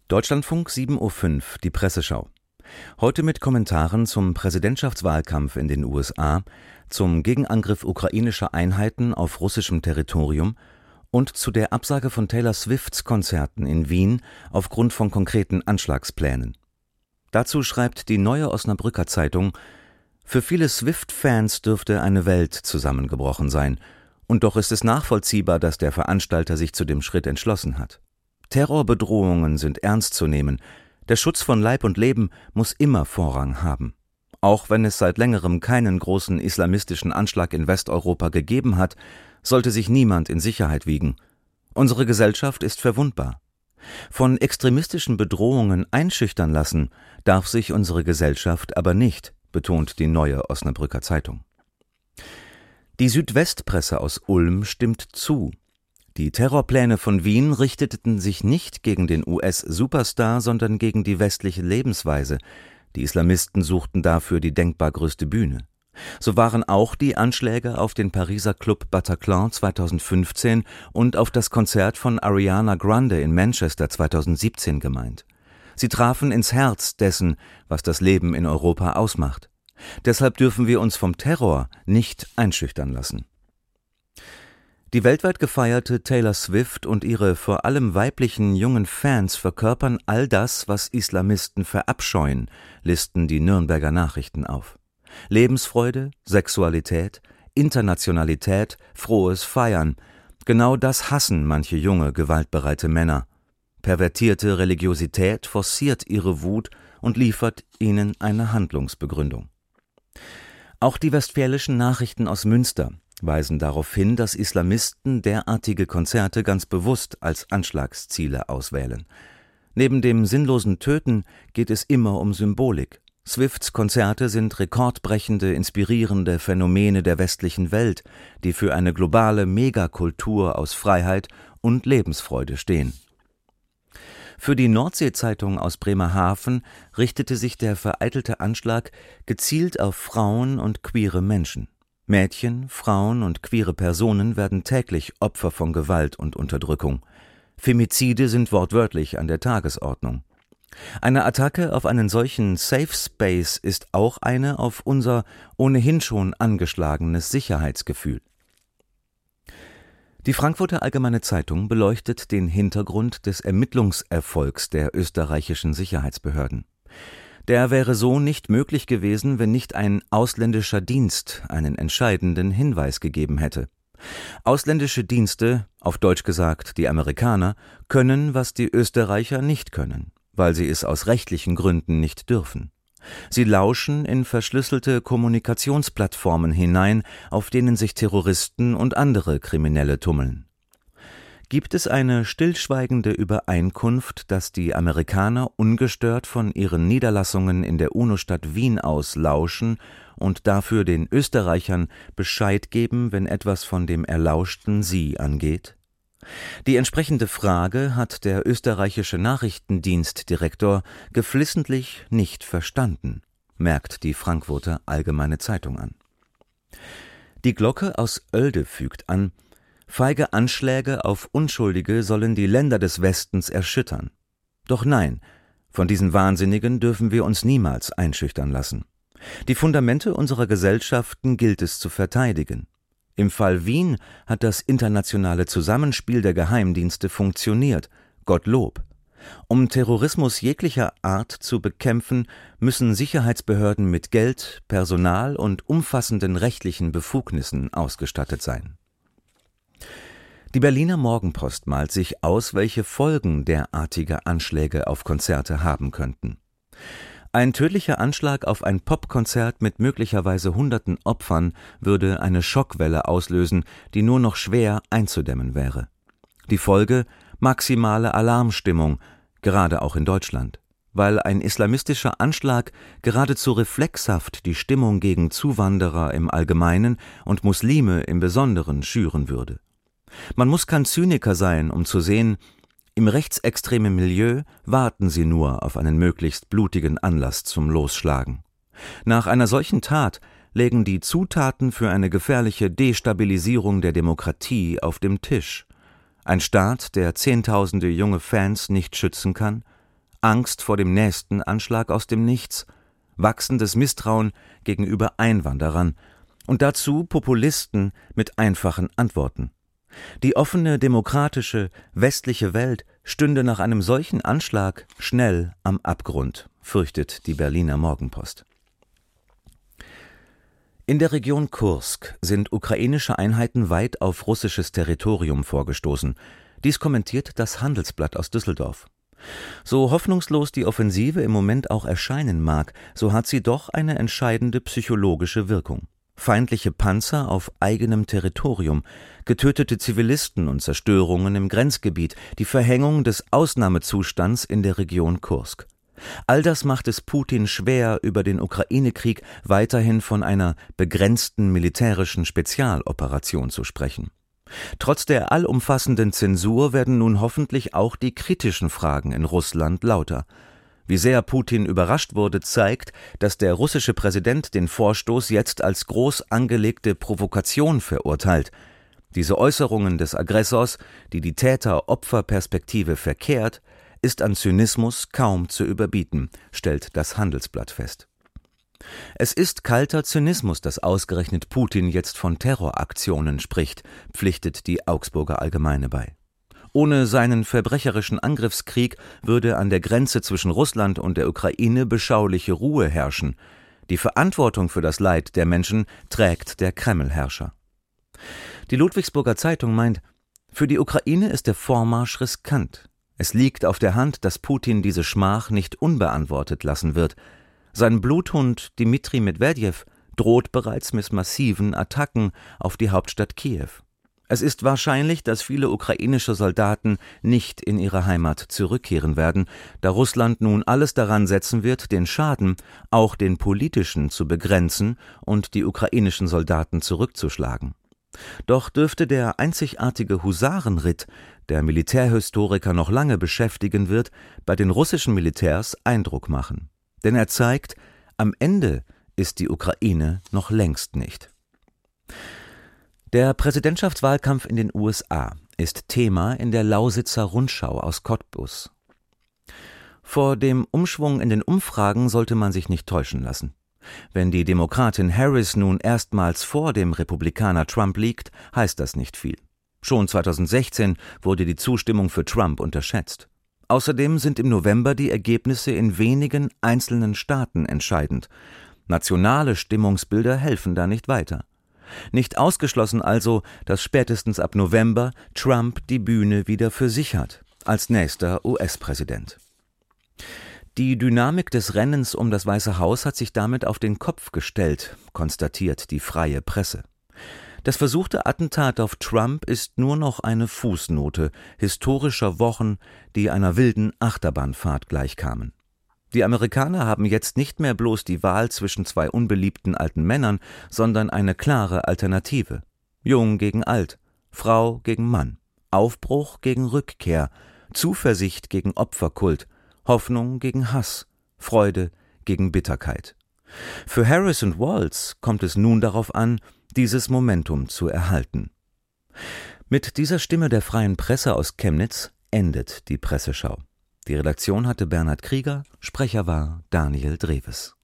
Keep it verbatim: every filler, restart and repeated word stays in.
Deutschlandfunk sieben Uhr fünf, die Presseschau. Heute mit Kommentaren zum Präsidentschaftswahlkampf in den U S A, zum Gegenangriff ukrainischer Einheiten auf russischem Territorium und zu der Absage von Taylor Swifts Konzerten in Wien aufgrund von konkreten Anschlagsplänen. Dazu schreibt die Neue Osnabrücker Zeitung: Für viele Swift-Fans dürfte eine Welt zusammengebrochen sein. Und doch ist es nachvollziehbar, dass der Veranstalter sich zu dem Schritt entschlossen hat. Terrorbedrohungen sind ernst zu nehmen. Der Schutz von Leib und Leben muss immer Vorrang haben. Auch wenn es seit längerem keinen großen islamistischen Anschlag in Westeuropa gegeben hat, sollte sich niemand in Sicherheit wiegen. Unsere Gesellschaft ist verwundbar. Von extremistischen Bedrohungen einschüchtern lassen darf sich unsere Gesellschaft aber nicht, betont die Neue Osnabrücker Zeitung. Die Südwestpresse aus Ulm stimmt zu. Die Terrorpläne von Wien richteten sich nicht gegen den U S-Superstar, sondern gegen die westliche Lebensweise. Die Islamisten suchten dafür die denkbar größte Bühne. So waren auch die Anschläge auf den Pariser Club Bataclan zweitausendfünfzehn und auf das Konzert von Ariana Grande in Manchester zweitausendsiebzehn gemeint. Sie trafen ins Herz dessen, was das Leben in Europa ausmacht. Deshalb dürfen wir uns vom Terror nicht einschüchtern lassen. Die weltweit gefeierte Taylor Swift und ihre vor allem weiblichen jungen Fans verkörpern all das, was Islamisten verabscheuen, listen die Nürnberger Nachrichten auf. Lebensfreude, Sexualität, Internationalität, frohes Feiern. Genau das hassen manche junge, gewaltbereite Männer. Pervertierte Religiosität forciert ihre Wut und liefert ihnen eine Handlungsbegründung. Auch die Westfälischen Nachrichten aus Münster weisen darauf hin, dass Islamisten derartige Konzerte ganz bewusst als Anschlagsziele auswählen. Neben dem sinnlosen Töten geht es immer um Symbolik. Swifts Konzerte sind rekordbrechende, inspirierende Phänomene der westlichen Welt, die für eine globale Megakultur aus Freiheit und Lebensfreude stehen. Für die Nordsee-Zeitung aus Bremerhaven richtete sich der vereitelte Anschlag gezielt auf Frauen und queere Menschen. Mädchen, Frauen und queere Personen werden täglich Opfer von Gewalt und Unterdrückung. Femizide sind wortwörtlich an der Tagesordnung. Eine Attacke auf einen solchen Safe Space ist auch eine auf unser ohnehin schon angeschlagenes Sicherheitsgefühl. Die Frankfurter Allgemeine Zeitung beleuchtet den Hintergrund des Ermittlungserfolgs der österreichischen Sicherheitsbehörden. Der wäre so nicht möglich gewesen, wenn nicht ein ausländischer Dienst einen entscheidenden Hinweis gegeben hätte. Ausländische Dienste, auf Deutsch gesagt die Amerikaner, können, was die Österreicher nicht können, weil sie es aus rechtlichen Gründen nicht dürfen. Sie lauschen in verschlüsselte Kommunikationsplattformen hinein, auf denen sich Terroristen und andere Kriminelle tummeln. Gibt es eine stillschweigende Übereinkunft, dass die Amerikaner ungestört von ihren Niederlassungen in der UNO-Stadt Wien aus lauschen und dafür den Österreichern Bescheid geben, wenn etwas von dem Erlauschten sie angeht? Die entsprechende Frage hat der österreichische Nachrichtendienstdirektor geflissentlich nicht verstanden, merkt die Frankfurter Allgemeine Zeitung an. Die Glocke aus Oelde fügt an: Feige Anschläge auf Unschuldige sollen die Länder des Westens erschüttern. Doch nein, von diesen Wahnsinnigen dürfen wir uns niemals einschüchtern lassen. Die Fundamente unserer Gesellschaften gilt es zu verteidigen. Im Fall Wien hat das internationale Zusammenspiel der Geheimdienste funktioniert, Gottlob. Um Terrorismus jeglicher Art zu bekämpfen, müssen Sicherheitsbehörden mit Geld, Personal und umfassenden rechtlichen Befugnissen ausgestattet sein. Die Berliner Morgenpost malt sich aus, welche Folgen derartige Anschläge auf Konzerte haben könnten. Ein tödlicher Anschlag auf ein Popkonzert mit möglicherweise hunderten Opfern würde eine Schockwelle auslösen, die nur noch schwer einzudämmen wäre. Die Folge: maximale Alarmstimmung, gerade auch in Deutschland, weil ein islamistischer Anschlag geradezu reflexhaft die Stimmung gegen Zuwanderer im Allgemeinen und Muslime im Besonderen schüren würde. Man muss kein Zyniker sein, um zu sehen, im rechtsextremen Milieu warten sie nur auf einen möglichst blutigen Anlass zum Losschlagen. Nach einer solchen Tat legen die Zutaten für eine gefährliche Destabilisierung der Demokratie auf dem Tisch. Ein Staat, der Zehntausende junge Fans nicht schützen kann, Angst vor dem nächsten Anschlag aus dem Nichts, wachsendes Misstrauen gegenüber Einwanderern und dazu Populisten mit einfachen Antworten. Die offene, demokratische, westliche Welt stünde nach einem solchen Anschlag schnell am Abgrund, fürchtet die Berliner Morgenpost. In der Region Kursk sind ukrainische Einheiten weit auf russisches Territorium vorgestoßen. Dies kommentiert das Handelsblatt aus Düsseldorf. So hoffnungslos die Offensive im Moment auch erscheinen mag, so hat sie doch eine entscheidende psychologische Wirkung. Feindliche Panzer auf eigenem Territorium, getötete Zivilisten und Zerstörungen im Grenzgebiet, die Verhängung des Ausnahmezustands in der Region Kursk. All das macht es Putin schwer, über den Ukraine-Krieg weiterhin von einer begrenzten militärischen Spezialoperation zu sprechen. Trotz der allumfassenden Zensur werden nun hoffentlich auch die kritischen Fragen in Russland lauter. Wie sehr Putin überrascht wurde, zeigt, dass der russische Präsident den Vorstoß jetzt als groß angelegte Provokation verurteilt. Diese Äußerungen des Aggressors, die die Täter-Opfer-Perspektive verkehrt, ist an Zynismus kaum zu überbieten, stellt das Handelsblatt fest. Es ist kalter Zynismus, dass ausgerechnet Putin jetzt von Terroraktionen spricht, pflichtet die Augsburger Allgemeine bei. Ohne seinen verbrecherischen Angriffskrieg würde an der Grenze zwischen Russland und der Ukraine beschauliche Ruhe herrschen. Die Verantwortung für das Leid der Menschen trägt der Kreml-Herrscher. Die Ludwigsburger Zeitung meint, für die Ukraine ist der Vormarsch riskant. Es liegt auf der Hand, dass Putin diese Schmach nicht unbeantwortet lassen wird. Sein Bluthund Dmitri Medwedew droht bereits mit massiven Attacken auf die Hauptstadt Kiew. Es ist wahrscheinlich, dass viele ukrainische Soldaten nicht in ihre Heimat zurückkehren werden, da Russland nun alles daran setzen wird, den Schaden, auch den politischen, zu begrenzen und die ukrainischen Soldaten zurückzuschlagen. Doch dürfte der einzigartige Husarenritt, der Militärhistoriker noch lange beschäftigen wird, bei den russischen Militärs Eindruck machen. Denn er zeigt, am Ende ist die Ukraine noch längst nicht. Der Präsidentschaftswahlkampf in den U S A ist Thema in der Lausitzer Rundschau aus Cottbus. Vor dem Umschwung in den Umfragen sollte man sich nicht täuschen lassen. Wenn die Demokratin Harris nun erstmals vor dem Republikaner Trump liegt, heißt das nicht viel. Schon zweitausendsechzehn wurde die Zustimmung für Trump unterschätzt. Außerdem sind im November die Ergebnisse in wenigen einzelnen Staaten entscheidend. Nationale Stimmungsbilder helfen da nicht weiter. Nicht ausgeschlossen also, dass spätestens ab November Trump die Bühne wieder für sich hat, als nächster U S-Präsident. Die Dynamik des Rennens um das Weiße Haus hat sich damit auf den Kopf gestellt, konstatiert die freie Presse. Das versuchte Attentat auf Trump ist nur noch eine Fußnote historischer Wochen, die einer wilden Achterbahnfahrt gleichkamen. Die Amerikaner haben jetzt nicht mehr bloß die Wahl zwischen zwei unbeliebten alten Männern, sondern eine klare Alternative. Jung gegen alt, Frau gegen Mann, Aufbruch gegen Rückkehr, Zuversicht gegen Opferkult, Hoffnung gegen Hass, Freude gegen Bitterkeit. Für Harris und Walz kommt es nun darauf an, dieses Momentum zu erhalten. Mit dieser Stimme der freien Presse aus Chemnitz endet die Presseschau. Die Redaktion hatte Bernhard Krieger, Sprecher war Daniel Dreves.